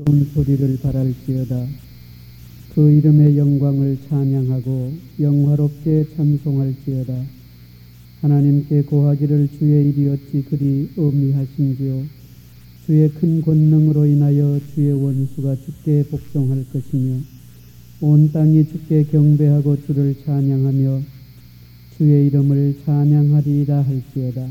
온 소리를 바랄지어다. 그 이름의 영광을 찬양하고 영화롭게 찬송할지어다. 하나님께 고하기를 주의 일이 어찌 그리 엄미하신지요. 주의 큰 권능으로 인하여 주의 원수가 주께 복종할 것이며 온 땅이 주께 경배하고 주를 찬양하며 주의 이름을 찬양하리이다 할지어다.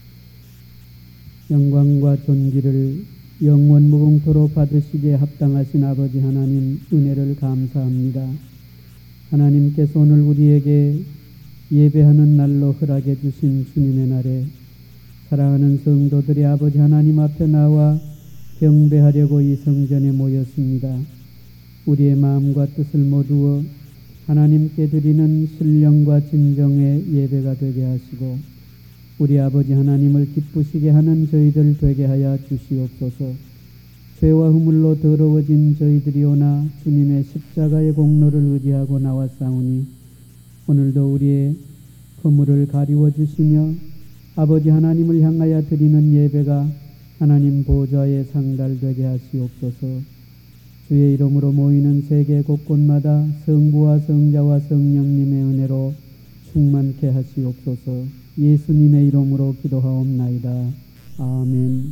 영광과 존귀를 영원 무궁토록 받으시기에 합당하신 아버지 하나님, 은혜를 감사합니다. 하나님께서 오늘 우리에게 예배하는 날로 허락해 주신 주님의 날에 사랑하는 성도들이 아버지 하나님 앞에 나와 경배하려고 이 성전에 모였습니다. 우리의 마음과 뜻을 모두어 하나님께 드리는 신령과 진정의 예배가 되게 하시고 우리 아버지 하나님을 기쁘시게 하는 저희들 되게 하여 주시옵소서. 죄와 허물로 더러워진 저희들이오나 주님의 십자가의 공로를 의지하고 나왔사오니 오늘도 우리의 허물을 가리워 주시며 아버지 하나님을 향하여 드리는 예배가 하나님 보좌에 상달되게 하시옵소서. 주의 이름으로 모이는 세계 곳곳마다 성부와 성자와 성령님의 은혜로 충만케 하시옵소서. 예수님의 이름으로 기도하옵나이다. 아멘.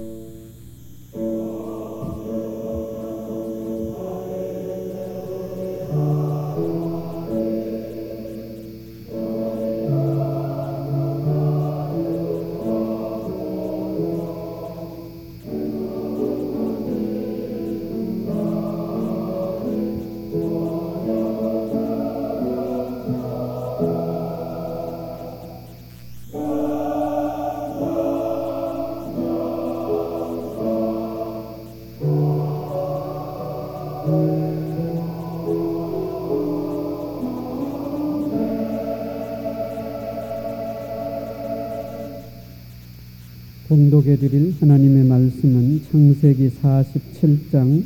봉독해 드릴 하나님의 말씀은 창세기 47장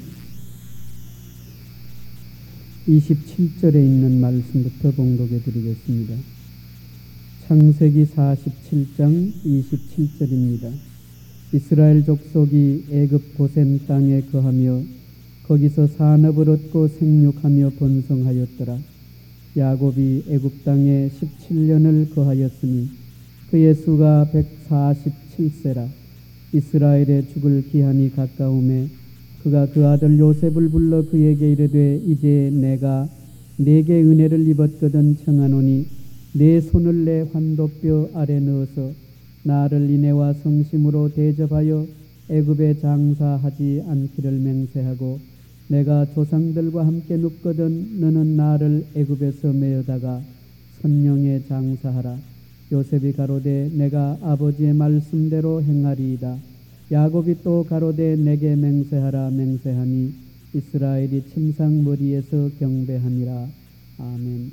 27절에 있는 말씀부터 봉독해 드리겠습니다. 창세기 47장 27절입니다. 이스라엘 족속이 애굽 고센 땅에 거하며 거기서 산업을 얻고 생육하며 번성하였더라. 야곱이 애굽 땅에 17년을 거하였으니 그의 수가 147세라. 이스라엘의 죽을 기한이 가까우매 그가 그 아들 요셉을 불러 그에게 이르되 이제 내가 네게 은혜를 입었거든 청하노니 내 손을 내 환도뼈 아래 넣어서 나를 인애와 성심으로 대접하여 애굽에 장사하지 않기를 맹세하고 내가 조상들과 함께 눕거든 너는 나를 애굽에서 메어다가 선령에 장사하라. 요셉이 가로되 내가 아버지의 말씀대로 행하리이다. 야곱이 또 가로되 내게 맹세하라 맹세하니 이스라엘이 침상머리에서 경배하니라. 아멘.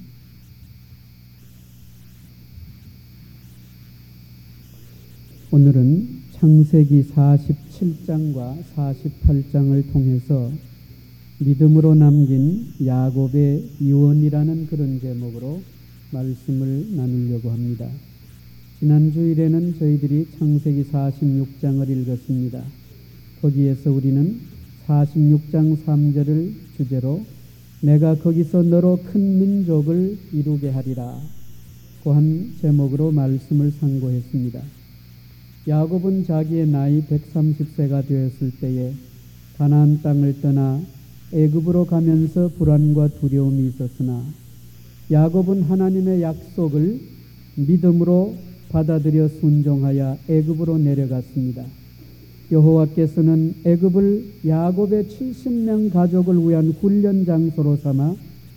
오늘은 창세기 47장과 48장을 통해서 믿음으로 남긴 야곱의 유언이라는 그런 제목으로 말씀을 나누려고 합니다. 지난 주일에는 저희들이 창세기 46장을 읽었습니다. 거기에서 우리는 46장 3절을 주제로 내가 거기서 너로 큰 민족을 이루게 하리라 고 한 제목으로 말씀을 상고했습니다. 야곱은 자기의 나이 130세가 되었을 때에 가나안 땅을 떠나 애굽으로 가면서 불안과 두려움이 있었으나 야곱은 하나님의 약속을 믿음으로 받아들여 순종하여 애굽으로 내려갔습니다. 여호와께서는 애굽을 야곱의 70명 가족을 위한 훈련 장소로 삼아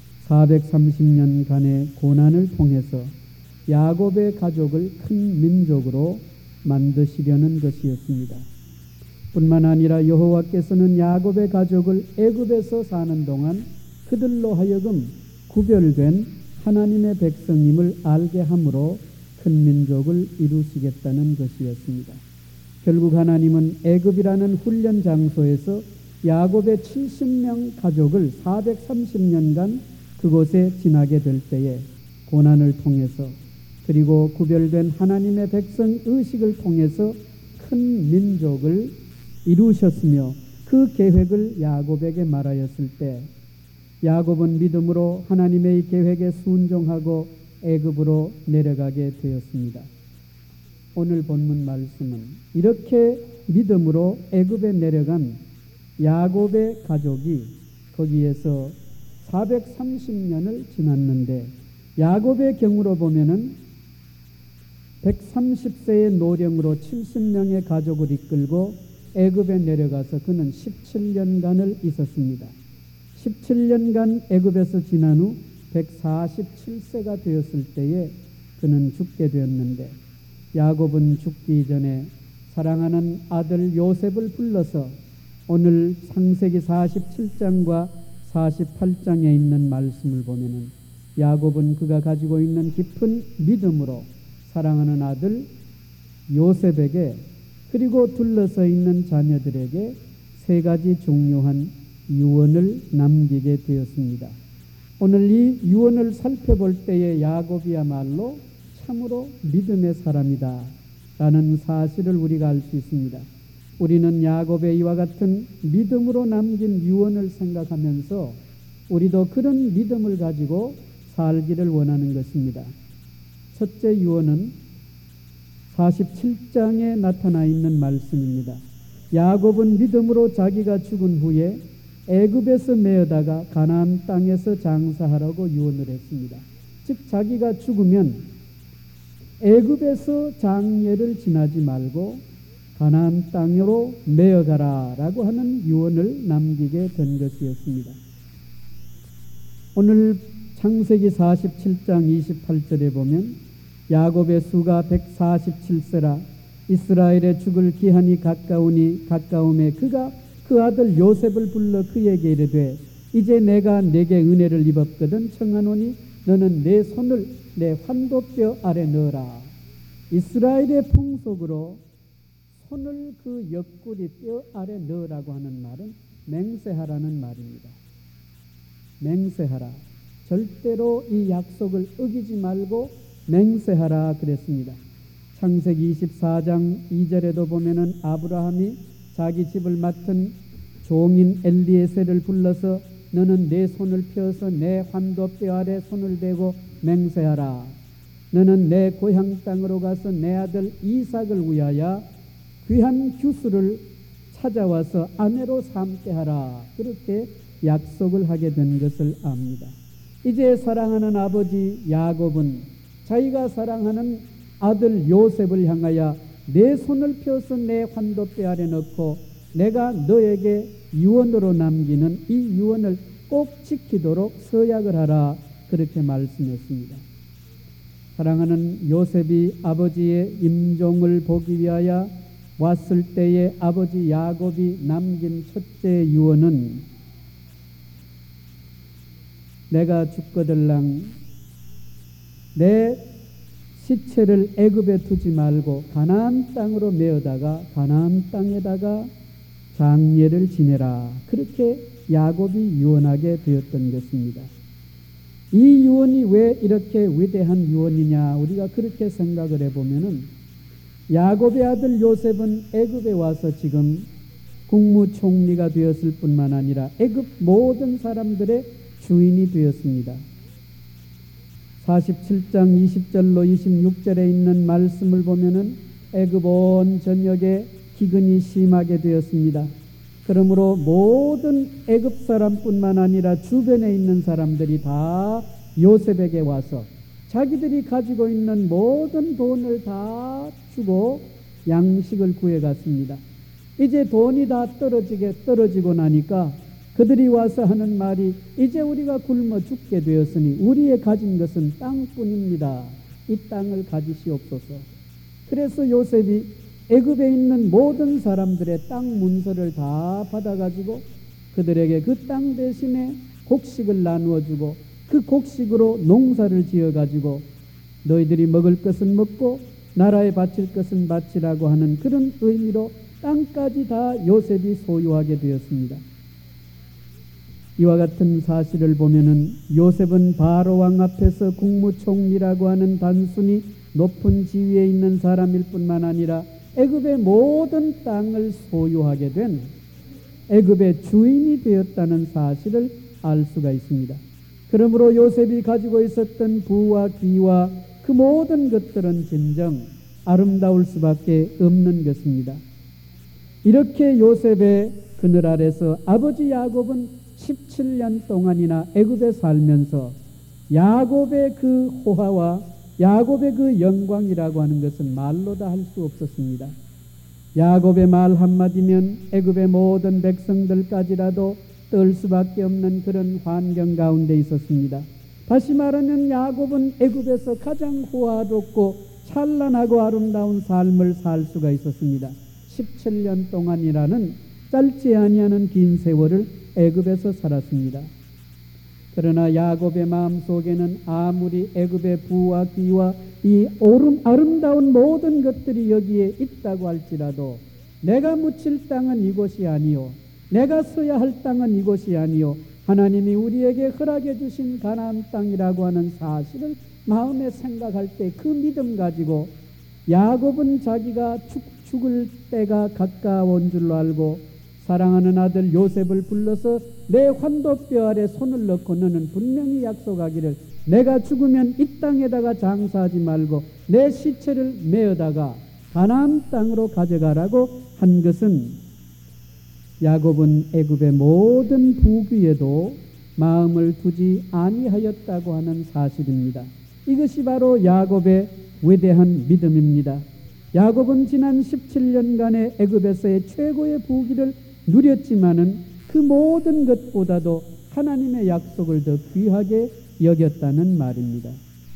430년간의 고난을 통해서 야곱의 가족을 큰 민족으로 만드시려는 것이었습니다. 뿐만 아니라 여호와께서는 야곱의 가족을 애굽에서 사는 동안 그들로 하여금 구별된 하나님의 백성임을 알게 함으로 큰 민족을 이루시겠다는 것이었습니다. 결국 하나님은 애굽이라는 훈련 장소에서 야곱의 70명 가족을 430년간 그곳에 지나게 될 때에 고난을 통해서 그리고 구별된 하나님의 백성 의식을 통해서 큰 민족을 이루셨으며 그 계획을 야곱에게 말하였을 때 야곱은 믿음으로 하나님의 계획에 순종하고 애굽으로 내려가게 되었습니다. 오늘 본문 말씀은 이렇게 믿음으로 애굽에 내려간 야곱의 가족이 거기에서 430년을 지났는데 야곱의 경우로 보면은 130세의 노령으로 70명의 가족을 이끌고 애굽에 내려가서 그는 17년간을 있었습니다. 17년간 애굽에서 지난 후 147세가 되었을 때에 그는 죽게 되었는데 야곱은 죽기 전에 사랑하는 아들 요셉을 불러서 오늘 창세기 47장과 48장에 있는 말씀을 보면은 야곱은 그가 가지고 있는 깊은 믿음으로 사랑하는 아들 요셉에게 그리고 둘러서 있는 자녀들에게 세 가지 중요한 유언을 남기게 되었습니다. 오늘 이 유언을 살펴볼 때에 야곱이야말로 참으로 믿음의 사람이다 라는 사실을 우리가 알 수 있습니다. 우리는 야곱의 이와 같은 믿음으로 남긴 유언을 생각하면서 우리도 그런 믿음을 가지고 살기를 원하는 것입니다. 첫째 유언은 47장에 나타나 있는 말씀입니다. 야곱은 믿음으로 자기가 죽은 후에 애굽에서 메어다가 가나안 땅에서 장사하라고 유언을 했습니다. 즉 자기가 죽으면 애굽에서 장례를 지나지 말고 가나안 땅으로 메어가라 라고 하는 유언을 남기게 된 것이었습니다. 오늘 창세기 47장 28절에 보면 야곱의 수가 147세라 이스라엘의 죽을 기한이 가까움에 그가 그 아들 요셉을 불러 그에게 이르되 이제 내가 내게 은혜를 입었거든 청하노니 너는 내 손을 내 환도뼈 아래 넣어라. 이스라엘의 풍속으로 손을 그 옆구리 뼈 아래 넣으라고 하는 말은 맹세하라는 말입니다. 맹세하라. 절대로 이 약속을 어기지 말고 맹세하라 그랬습니다. 창세기 24장 2절에도 보면은 아브라함이 자기 집을 맡은 종인 엘리에셀을 불러서 너는 내 손을 펴서 내 환도뼈 아래 손을 대고 맹세하라. 너는 내 고향 땅으로 가서 내 아들 이삭을 위하여 귀한 규수를 찾아와서 아내로 삼게 하라. 그렇게 약속을 하게 된 것을 압니다. 이제 사랑하는 아버지 야곱은 자기가 사랑하는 아들 요셉을 향하여 내 손을 펴서 내 환도뼈 아래 넣고 내가 너에게 유언으로 남기는 이 유언을 꼭 지키도록 서약을 하라. 그렇게 말씀했습니다. 사랑하는 요셉이 아버지의 임종을 보기 위하여 왔을 때에 아버지 야곱이 남긴 첫째 유언은 내가 죽거들랑 내 시체를 애굽에 두지 말고 가나안 땅으로 메어다가 가나안 땅에다가 장례를 지내라. 그렇게 야곱이 유언하게 되었던 것입니다. 이 유언이 왜 이렇게 위대한 유언이냐 우리가 그렇게 생각을 해보면은 야곱의 아들 요셉은 애굽에 와서 지금 국무총리가 되었을 뿐만 아니라 애굽 모든 사람들의 주인이 되었습니다. 47장 20절로 26절에 있는 말씀을 보면은 애굽 온 전역에 기근이 심하게 되었습니다. 그러므로 모든 애굽 사람뿐만 아니라 주변에 있는 사람들이 다 요셉에게 와서 자기들이 가지고 있는 모든 돈을 다 주고 양식을 구해갔습니다. 이제 돈이 다 떨어지고 나니까 그들이 와서 하는 말이 이제 우리가 굶어 죽게 되었으니 우리의 가진 것은 땅뿐입니다. 이 땅을 가지시옵소서. 그래서 요셉이 애굽에 있는 모든 사람들의 땅 문서를 다 받아가지고 그들에게 그 땅 대신에 곡식을 나누어 주고 그 곡식으로 농사를 지어가지고 너희들이 먹을 것은 먹고 나라에 바칠 것은 바치라고 하는 그런 의미로 땅까지 다 요셉이 소유하게 되었습니다. 이와 같은 사실을 보면은 요셉은 바로 왕 앞에서 국무총리라고 하는 단순히 높은 지위에 있는 사람일 뿐만 아니라 애굽의 모든 땅을 소유하게 된 애굽의 주인이 되었다는 사실을 알 수가 있습니다. 그러므로 요셉이 가지고 있었던 부와 귀와 그 모든 것들은 진정 아름다울 수밖에 없는 것입니다. 이렇게 요셉의 그늘 아래서 아버지 야곱은 17년 동안이나 애굽에 살면서 야곱의 그 호화와 야곱의 그 영광이라고 하는 것은 말로 다 할 수 없었습니다. 야곱의 말 한마디면 애굽의 모든 백성들까지라도 떨 수밖에 없는 그런 환경 가운데 있었습니다. 다시 말하면 야곱은 애굽에서 가장 호화롭고 찬란하고 아름다운 삶을 살 수가 있었습니다. 17년 동안이라는 짧지 아니하는 긴 세월을 애굽에서 살았습니다. 그러나 야곱의 마음속에는 아무리 애굽의 부와 귀와 이 아름다운 모든 것들이 여기에 있다고 할지라도 내가 묻힐 땅은 이곳이 아니요, 내가 서야 할 땅은 이곳이 아니요, 하나님이 우리에게 허락해 주신 가나안 땅이라고 하는 사실을 마음에 생각할 때 그 믿음 가지고 야곱은 자기가 죽을 때가 가까운 줄로 알고 사랑하는 아들 요셉을 불러서 내 환도뼈 아래 손을 넣고 너는 분명히 약속하기를 내가 죽으면 이 땅에다가 장사하지 말고 내 시체를 메어다가 가나안 땅으로 가져가라고 한 것은 야곱은 애굽의 모든 부귀에도 마음을 두지 아니하였다고 하는 사실입니다. 이것이 바로 야곱의 위대한 믿음입니다. 야곱은 지난 17년간의 애굽에서의 최고의 부귀를 누렸지만은 그 모든 것보다도 하나님의 약속을 더 귀하게 여겼다는 말입니다.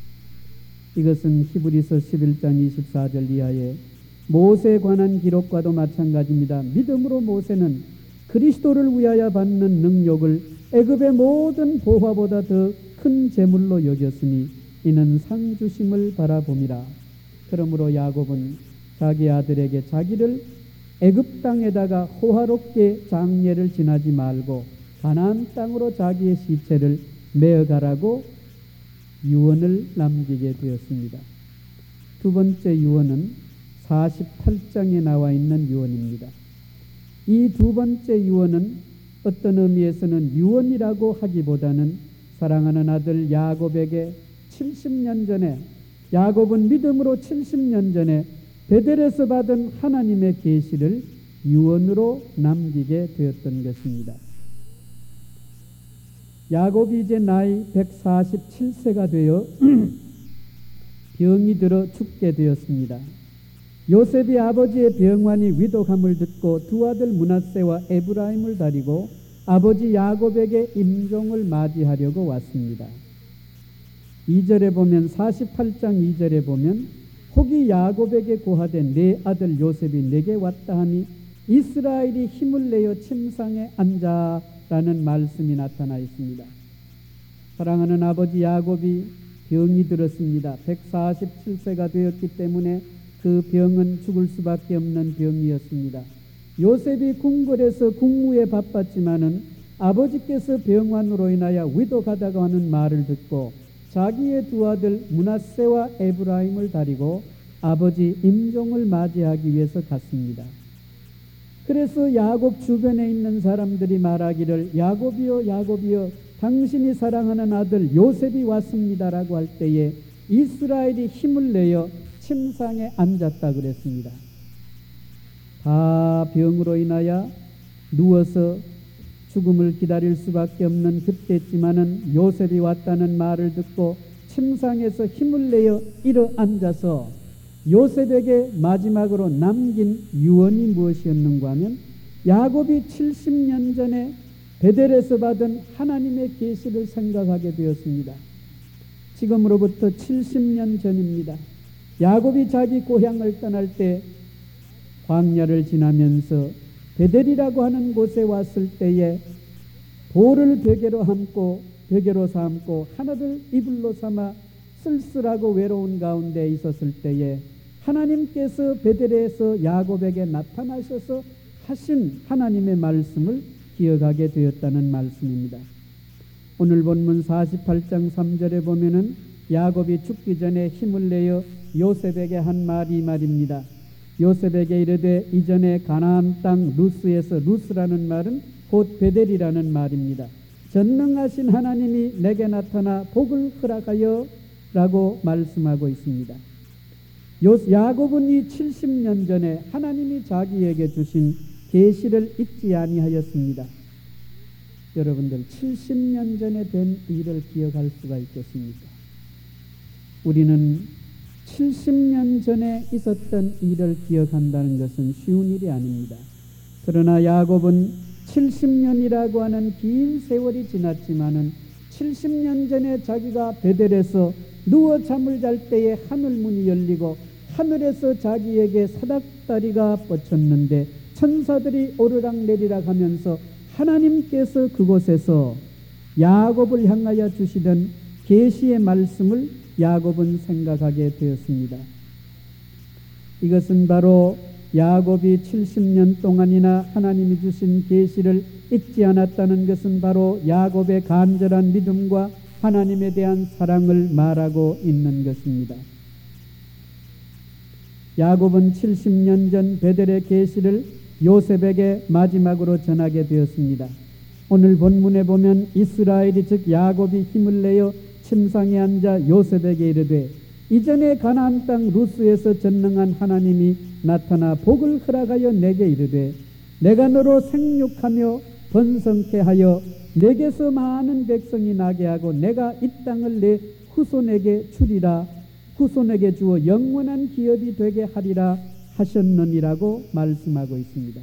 이것은 히브리서 11장 24절 이하의 모세에 관한 기록과도 마찬가지입니다. 믿음으로 모세는 그리스도를 위하여 받는 능력을 애굽의 모든 보화보다 더 큰 재물로 여겼으니 이는 상 주심을 바라봄이라. 그러므로 야곱은 자기 아들에게 자기를 애굽 땅에다가 호화롭게 장례를 지나지 말고 가나안 땅으로 자기의 시체를 메어가라고 유언을 남기게 되었습니다. 두 번째 유언은 48장에 나와 있는 유언입니다. 이 두 번째 유언은 어떤 의미에서는 유언이라고 하기보다는 사랑하는 아들 야곱에게 70년 전에 야곱은 믿음으로 70년 전에 베델에서 받은 하나님의 계시를 유언으로 남기게 되었던 것입니다. 야곱이 이제 나이 147세가 되어 병이 들어 죽게 되었습니다. 요셉이 아버지의 병환이 위독함을 듣고 두 아들 므낫세와 에브라임을 데리고 아버지 야곱에게 임종을 맞이하려고 왔습니다. 2절에 보면 48장 2절에 보면 혹이 야곱에게 고하되 내 아들 요셉이 내게 왔다 하니 이스라엘이 힘을 내어 침상에 앉아라는 말씀이 나타나 있습니다. 사랑하는 아버지 야곱이 병이 들었습니다. 147세가 되었기 때문에 그 병은 죽을 수밖에 없는 병이었습니다. 요셉이 궁궐에서 국무에 바빴지만은 아버지께서 병환으로 인하여 위독하다고 하는 말을 듣고 자기의 두 아들 므낫세와 에브라임을 데리고 아버지 임종을 맞이하기 위해서 갔습니다. 그래서 야곱 주변에 있는 사람들이 말하기를 야곱이여 야곱이여 당신이 사랑하는 아들 요셉이 왔습니다라고 할 때에 이스라엘이 힘을 내어 침상에 앉았다 그랬습니다. 다 병으로 인하여 누워서 죽음을 기다릴 수밖에 없는 그때지만은 요셉이 왔다는 말을 듣고 침상에서 힘을 내어 일어 앉아서 요셉에게 마지막으로 남긴 유언이 무엇이었는가 하면 야곱이 70년 전에 베델에서 받은 하나님의 계시를 생각하게 되었습니다. 지금으로부터 70년 전입니다. 야곱이 자기 고향을 떠날 때 광야를 지나면서 베델이라고 하는 곳에 왔을 때에 돌을 베개로 삼고 하나들 이불로 삼아 쓸쓸하고 외로운 가운데 있었을 때에 하나님께서 베델에서 야곱에게 나타나셔서 하신 하나님의 말씀을 기억하게 되었다는 말씀입니다. 오늘 본문 48장 3절에 보면은 야곱이 죽기 전에 힘을 내어 요셉에게 한 말이 이 말입니다. 요셉에게 이르되 이전에 가나안 땅 루스에서, 루스라는 말은 곧 베델이라는 말입니다. 전능하신 하나님이 내게 나타나 복을 허락하여 라고 말씀하고 있습니다. 야곱은 이 70년 전에 하나님이 자기에게 주신 계시를 잊지 아니하였습니다. 여러분들 70년 전에 된 일을 기억할 수가 있겠습니까? 우리는 70년 전에 있었던 일을 기억한다는 것은 쉬운 일이 아닙니다. 그러나 야곱은 70년이라고 하는 긴 세월이 지났지만은 70년 전에 자기가 베델에서 누워 잠을 잘 때에 하늘 문이 열리고 하늘에서 자기에게 사닥다리가 뻗쳤는데 천사들이 오르락내리락 하면서 하나님께서 그곳에서 야곱을 향하여 주시던 계시의 말씀을 야곱은 생각하게 되었습니다. 이것은 바로 야곱이 70년 동안이나 하나님이 주신 계시를 잊지 않았다는 것은 바로 야곱의 간절한 믿음과 하나님에 대한 사랑을 말하고 있는 것입니다. 야곱은 70년 전 베델의 계시를 요셉에게 마지막으로 전하게 되었습니다. 오늘 본문에 보면 이스라엘이 즉 야곱이 힘을 내어 침상에 앉아 요셉에게 이르되 이전에 가나안 땅 루스에서 전능한 하나님이 나타나 복을 허락하여 내게 이르되 내가 너로 생육하며 번성케 하여 내게서 많은 백성이 나게 하고 내가 이 땅을 내 후손에게 주리라, 후손에게 주어 영원한 기업이 되게 하리라 하셨느니라고 말씀하고 있습니다.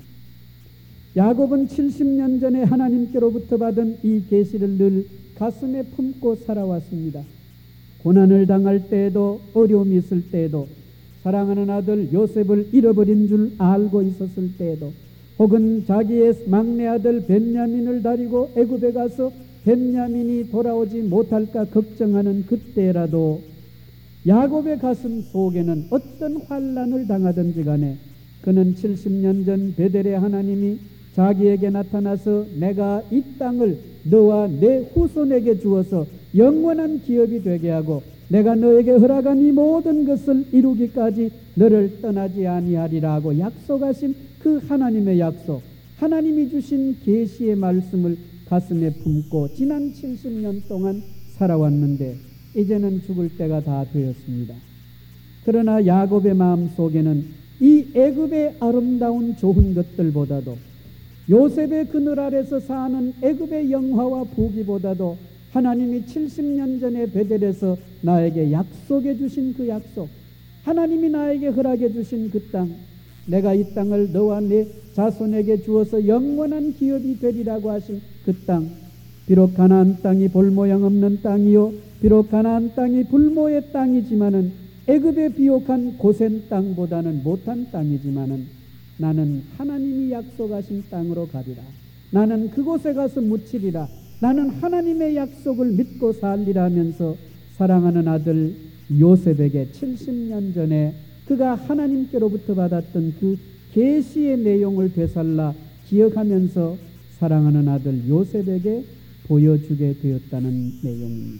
야곱은 70년 전에 하나님께로부터 받은 이 계시를 늘 가슴에 품고 살아왔습니다. 고난을 당할 때에도, 어려움이 있을 때에도, 사랑하는 아들 요셉을 잃어버린 줄 알고 있었을 때에도, 혹은 자기의 막내 아들 벤야민을 다리고 애굽에 가서 벤야민이 돌아오지 못할까 걱정하는 그때라도 야곱의 가슴 속에는 어떤 환난을 당하든지 간에 그는 70년 전 베델의 하나님이 자기에게 나타나서 내가 이 땅을 너와 내 후손에게 주어서 영원한 기업이 되게 하고 내가 너에게 허락한 이 모든 것을 이루기까지 너를 떠나지 아니하리라고 약속하신 그 하나님의 약속, 하나님이 주신 계시의 말씀을 가슴에 품고 지난 70년 동안 살아왔는데 이제는 죽을 때가 다 되었습니다. 그러나 야곱의 마음 속에는 이 애굽의 아름다운 좋은 것들보다도 요셉의 그늘 아래서 사는 애굽의 영화와 부귀보다도 하나님이 70년 전에 베델에서 나에게 약속해 주신 그 약속, 하나님이 나에게 허락해 주신 그 땅, 내가 이 땅을 너와 내 자손에게 주어서 영원한 기업이 되리라고 하신 그 땅, 비록 가나안 땅이 볼모양 없는 땅이요, 비록 가나안 땅이 불모의 땅이지만은 애굽의 비옥한 고센 땅보다는 못한 땅이지만은 나는 하나님이 약속하신 땅으로 가리라. 나는 그곳에 가서 묻히리라. 나는 하나님의 약속을 믿고 살리라 하면서 사랑하는 아들 요셉에게 70년 전에 그가 하나님께로부터 받았던 그 계시의 내용을 되살라 기억하면서 사랑하는 아들 요셉에게 보여주게 되었다는 내용입니다.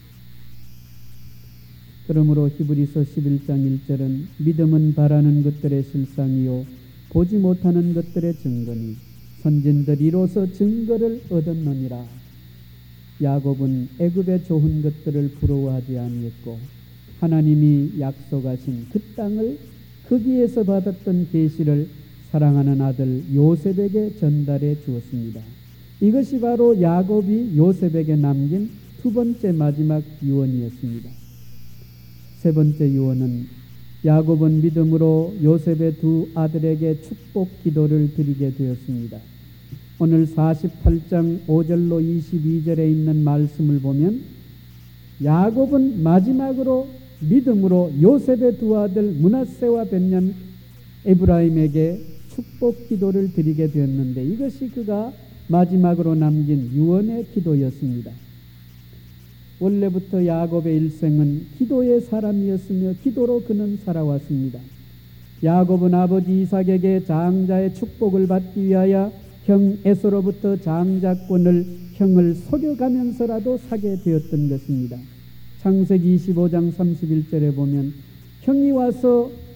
그러므로 히브리서 11장 1절은 믿음은 바라는 것들의 실상이요 보지 못하는 것들의 증거니 선진들이 이로써 증거를 얻었느니라. 야곱은 애굽의 좋은 것들을 부러워하지 아니했고 하나님이 약속하신 그 땅을 거기에서 받았던 계시를 사랑하는 아들 요셉에게 전달해 주었습니다. 이것이 바로 야곱이 요셉에게 남긴 두 번째 마지막 유언이었습니다. 세 번째 유언은 야곱은 믿음으로 요셉의 두 아들에게 축복 기도를 드리게 되었습니다. 오늘 48장 5절로 22절에 있는 말씀을 보면 야곱은 마지막으로 믿음으로 요셉의 두 아들 므낫세와 벤야민 에브라임에게 축복 기도를 드리게 되었는데 이것이 그가 마지막으로 남긴 유언의 기도였습니다. 원래부터 야곱의 일생은 기도의 사람이었으며 기도로 그는 살아왔습니다. 야곱은 아버지 이삭에게 장자의 축복을 받기 위하여 형 에서로부터 장자권을 형을 속여가면서라도 사게 되었던 것입니다. 창세기 25장 31절에 보면 형이 와서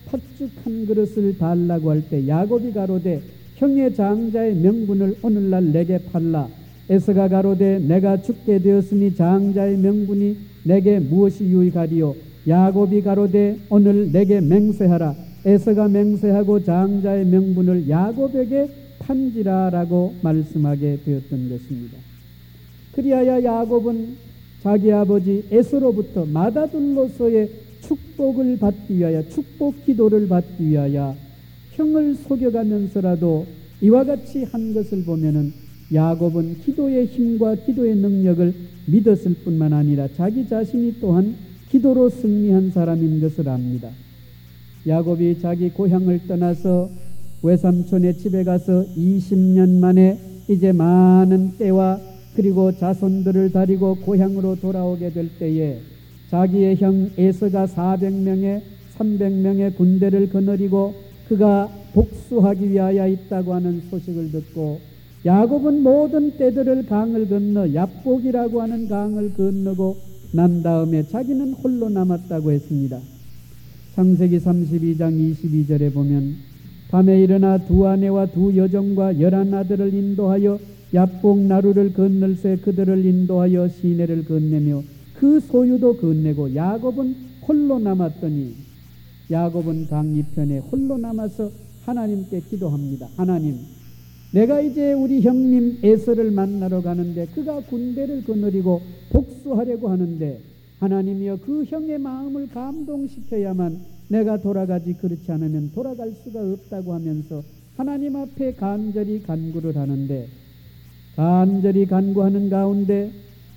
팥죽 한 그릇을 달라고 할 때 야곱이 가로되 형의 장자의 명분을 오늘날 내게 팔라. 에서가 가로되 내가 죽게 되었으니 장자의 명분이 내게 무엇이 유익하리요. 야곱이 가로되 오늘 내게 맹세하라. 에서가 맹세하고 장자의 명분을 야곱에게 판지라라고 말씀하게 되었던 것입니다. 그리하여 야곱은 자기 아버지 에서로부터 맏아들로서의 축복을 받기 위하여, 축복 기도를 받기 위하여 형을 속여가면서라도 이와 같이 한 것을 보면은 야곱은 기도의 힘과 기도의 능력을 믿었을 뿐만 아니라 자기 자신이 또한 기도로 승리한 사람인 것을 압니다. 야곱이 자기 고향을 떠나서 외삼촌의 집에 가서 20년 만에 이제 많은 때와 그리고 자손들을 데리고 고향으로 돌아오게 될 때에 자기의 형 에서가 400명의 300명의 군대를 거느리고 그가 복수하기 위하여 있다고 하는 소식을 듣고 야곱은 모든 떼들을 강을 건너 얍복이라고 하는 강을 건너고 난 다음에 자기는 홀로 남았다고 했습니다. 창세기 32장 22절에 보면 밤에 일어나 두 아내와 두 여종과 11아들을 인도하여 얍복 나루를 건널새 그들을 인도하여 시내를 건네며 그 소유도 건네고 야곱은 홀로 남았더니 야곱은 강 이편에 홀로 남아서 하나님께 기도합니다. 하나님, 내가 이제 우리 형님 에서를 만나러 가는데 그가 군대를 거느리고 복수하려고 하는데 하나님이여 그 형의 마음을 감동시켜야만 내가 돌아가지 그렇지 않으면 돌아갈 수가 없다고 하면서 하나님 앞에 간절히 간구를 하는데 간절히 간구하는 가운데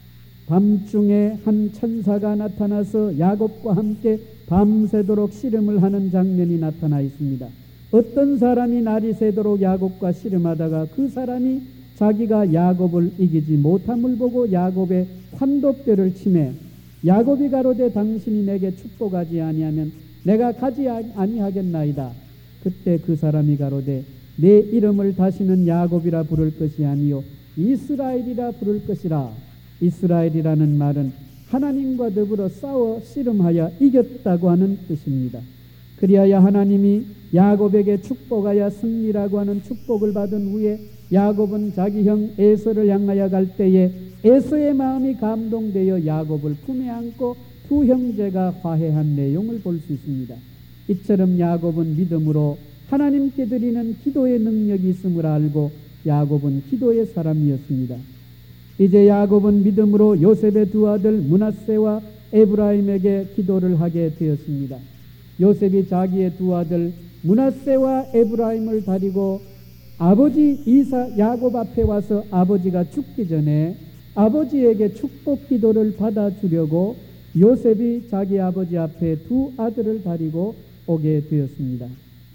밤중에 한 천사가 나타나서 야곱과 함께 밤새도록 씨름을 하는 장면이 나타나 있습니다. 어떤 사람이 날이 새도록 야곱과 씨름하다가 그 사람이 자기가 야곱을 이기지 못함을 보고 야곱의 환도뼈를 치매 야곱이 가로되 당신이 내게 축복하지 아니하면 내가 가지 아니하겠나이다. 그때 그 사람이 가로되 내 이름을 다시는 야곱이라 부를 것이 아니요 이스라엘이라 부를 것이라. 이스라엘이라는 말은 하나님과 더불어 싸워 씨름하여 이겼다고 하는 뜻입니다. 그리하여 하나님이 야곱에게 축복하여 승리라고 하는 축복을 받은 후에 야곱은 자기 형 에서를 향하여 갈 때에 에서의 마음이 감동되어 야곱을 품에 안고 두 형제가 화해한 내용을 볼 수 있습니다. 이처럼 야곱은 믿음으로 하나님께 드리는 기도의 능력이 있음을 알고 야곱은 기도의 사람이었습니다. 이제 야곱은 믿음으로 요셉의 두 아들 므낫세와 에브라임에게 기도를 하게 되었습니다. 요셉이 자기의 두 아들 므낫세와 에브라임을 데리고 아버지 야곱 앞에 와서 아버지가 죽기 전에 아버지에게 축복 기도를 받아주려고 요셉이 자기 아버지 앞에 두 아들을 데리고 오게 되었습니다.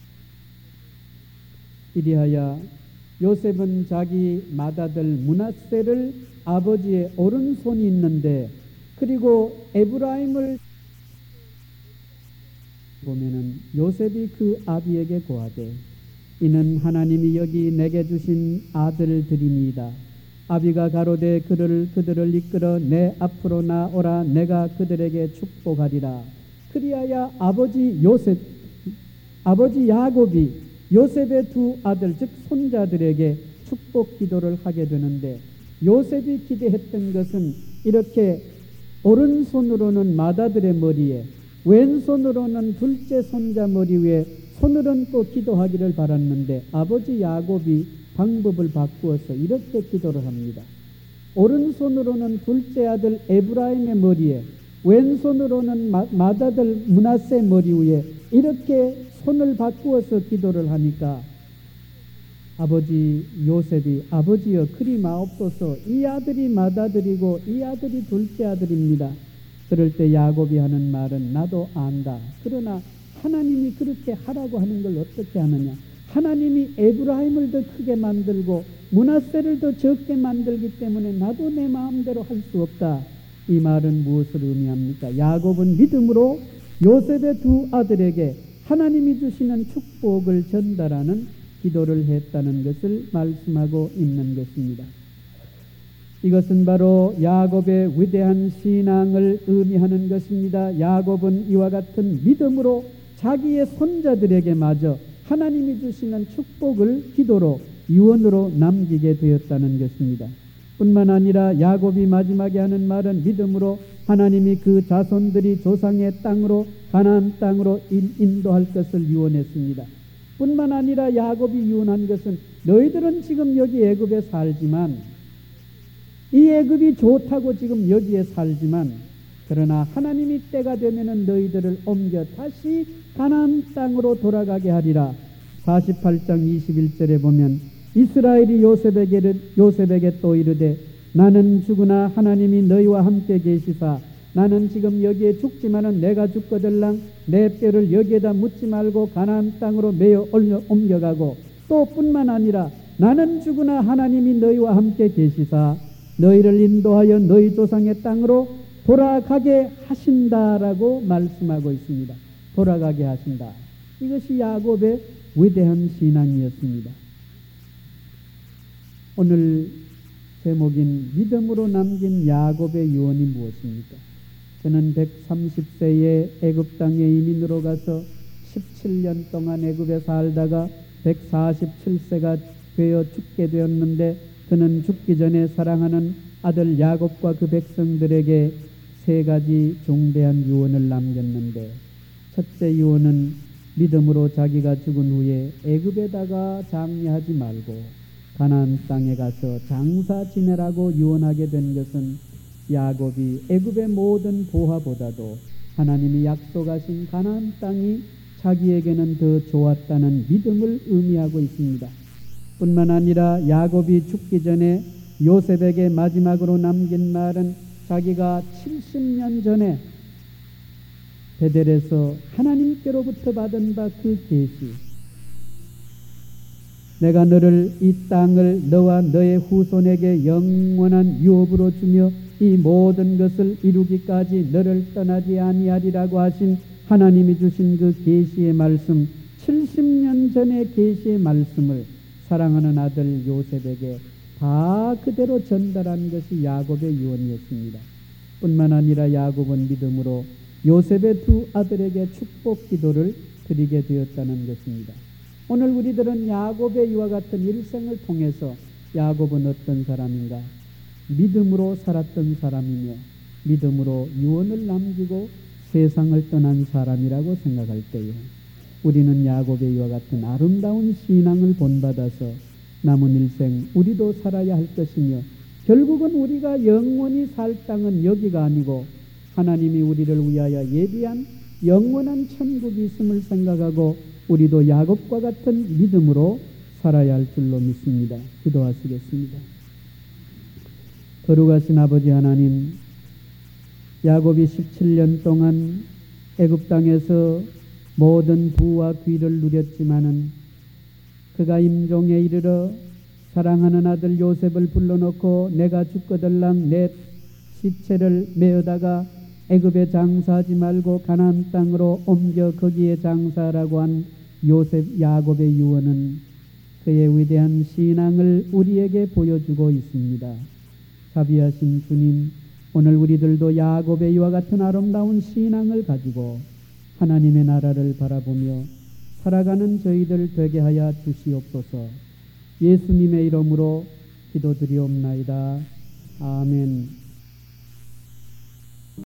이리하여 요셉은 자기 맏아들 므낫세를 아버지의 오른손이 있는데 그리고 에브라임을 보면은 요셉이 그 아비에게 고하되 이는 하나님이 여기 내게 주신 아들들이니이다. 아비가 가로되 그들을 이끌어 내 앞으로 나오라. 내가 그들에게 축복하리라. 그리하여 아버지 야곱이 요셉의 두 아들 즉 손자들에게 축복 기도를 하게 되는데 요셉이 기대했던 것은 이렇게 오른손으로는 맏아들의 머리에 왼손으로는 둘째 손자 머리 위에 손을 얹고 기도하기를 바랐는데 아버지 야곱이 방법을 바꾸어서 이렇게 기도를 합니다. 오른손으로는 둘째 아들 에브라임의 머리에 왼손으로는 맏아들 므낫세 머리 위에 이렇게 손을 바꾸어서 기도를 하니까 아버지 요셉이 아버지여 그리 마옵소서 이 아들이 맏아들이고 이 아들이 둘째 아들입니다. 그럴 때 야곱이 하는 말은 나도 안다. 그러나 하나님이 그렇게 하라고 하는 걸 어떻게 하느냐. 하나님이 에브라임을 더 크게 만들고 므낫세를 더 적게 만들기 때문에 나도 내 마음대로 할 수 없다. 이 말은 무엇을 의미합니까? 야곱은 믿음으로 요셉의 두 아들에게 하나님이 주시는 축복을 전달하는 기도를 했다는 것을 말씀하고 있는 것입니다. 이것은 바로 야곱의 위대한 신앙을 의미하는 것입니다. 야곱은 이와 같은 믿음으로 자기의 손자들에게 마저 하나님이 주시는 축복을 기도로 유언으로 남기게 되었다는 것입니다. 뿐만 아니라 야곱이 마지막에 하는 말은 믿음으로 하나님이 그 자손들이 조상의 땅으로 가나안 땅으로 인도할 것을 유언했습니다. 뿐만 아니라 야곱이 유언한 것은 너희들은 지금 여기 애굽에 살지만 이 애굽이 좋다고 지금 여기에 살지만 그러나 하나님이 때가 되면은 너희들을 옮겨 다시 가나안 땅으로 돌아가게 하리라. 48장 21절에 보면 이스라엘이 요셉에게 또 이르되 나는 죽으나 하나님이 너희와 함께 계시사 나는 지금 여기에 죽지만은 내가 죽거들랑 내 뼈를 여기에다 묻지 말고 가나안 땅으로 메어 옮겨가고 또 뿐만 아니라 나는 죽으나 하나님이 너희와 함께 계시사 너희를 인도하여 너희 조상의 땅으로 돌아가게 하신다라고 말씀하고 있습니다. 돌아가게 하신다. 이것이 야곱의 위대한 신앙이었습니다. 오늘 제목인 믿음으로 남긴 야곱의 유언이 무엇입니까? 그는 130세에 애굽 땅에 이민으로 가서 17년 동안 애굽에 살다가 147세가 되어 죽게 되었는데 그는 죽기 전에 사랑하는 아들 야곱과 그 백성들에게 세 가지 중대한 유언을 남겼는데 첫째 유언은 믿음으로 자기가 죽은 후에 애굽에다가 장례하지 말고 가나안 땅에 가서 장사 지내라고 유언하게 된 것은 야곱이 애굽의 모든 보화보다도 하나님이 약속하신 가나안 땅이 자기에게는 더 좋았다는 믿음을 의미하고 있습니다. 뿐만 아니라 야곱이 죽기 전에 요셉에게 마지막으로 남긴 말은 자기가 70년 전에 베델에서 하나님께로부터 받은 바 그 계시, 내가 너를 이 땅을 너와 너의 후손에게 영원한 유업으로 주며 이 모든 것을 이루기까지 너를 떠나지 아니하리라고 하신 하나님이 주신 그 계시의 말씀, 70년 전의 계시의 말씀을 사랑하는 아들 요셉에게 다 그대로 전달한 것이 야곱의 유언이었습니다. 뿐만 아니라 야곱은 믿음으로 요셉의 두 아들에게 축복 기도를 드리게 되었다는 것입니다. 오늘 우리들은 야곱의 이와 같은 일생을 통해서 야곱은 어떤 사람인가? 믿음으로 살았던 사람이며 믿음으로 유언을 남기고 세상을 떠난 사람이라고 생각할 때에 우리는 야곱의 이와 같은 아름다운 신앙을 본받아서 남은 일생 우리도 살아야 할 것이며 결국은 우리가 영원히 살 땅은 여기가 아니고 하나님이 우리를 위하여 예비한 영원한 천국이 있음을 생각하고 우리도 야곱과 같은 믿음으로 살아야 할 줄로 믿습니다. 기도하시겠습니다. 거룩하신 아버지 하나님, 야곱이 17년 동안 애굽 땅에서 모든 부와 귀를 누렸지만은 그가 임종에 이르러 사랑하는 아들 요셉을 불러놓고 내가 죽거들랑 내 시체를 메어다가 애굽에 장사하지 말고 가나안 땅으로 옮겨 거기에 장사하라고 한 야곱의 유언은 그의 위대한 신앙을 우리에게 보여주고 있습니다. 자비하신 주님, 오늘 우리들도 야곱의 이와 같은 아름다운 신앙을 가지고 하나님의 나라를 바라보며 살아가는 저희들 되게 하여 주시옵소서. 예수님의 이름으로 기도드리옵나이다. 아멘.